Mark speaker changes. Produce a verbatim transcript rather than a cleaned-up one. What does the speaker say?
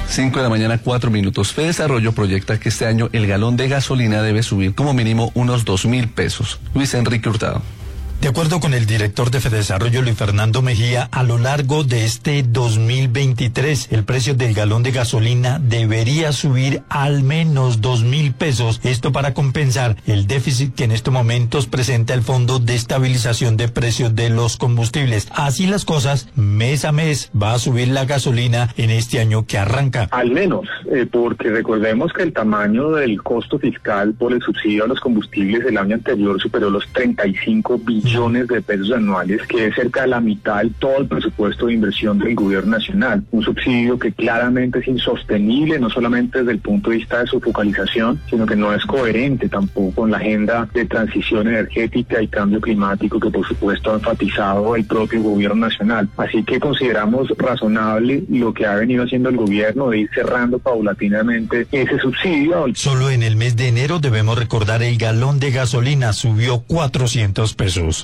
Speaker 1: cinco de la mañana, cuatro minutos. Fedesarrollo proyecta que este año el galón de gasolina debe subir como mínimo unos dos mil pesos. Luis Enrique Hurtado.
Speaker 2: De acuerdo con el director de Fedesarrollo, Luis Fernando Mejía, a lo largo de este dos mil veintitrés, el precio del galón de gasolina debería subir al menos dos mil pesos, esto para compensar el déficit que en estos momentos presenta el Fondo de Estabilización de Precios de los Combustibles. Así las cosas, mes a mes va a subir la gasolina en este año que arranca.
Speaker 3: Al menos, eh, porque recordemos que el tamaño del costo fiscal por el subsidio a los combustibles del año anterior superó los treinta y cinco billones de pesos anuales, que es cerca de la mitad de todo el presupuesto de inversión del gobierno nacional. Un subsidio que claramente es insostenible, no solamente desde el punto de vista de su focalización, sino que no es coherente tampoco con la agenda de transición energética y cambio climático que por supuesto ha enfatizado el propio gobierno nacional. Así que consideramos razonable lo que ha venido haciendo el gobierno de ir cerrando paulatinamente ese subsidio.
Speaker 2: Solo en el mes de enero, debemos recordar, el galón de gasolina subió cuatrocientos pesos.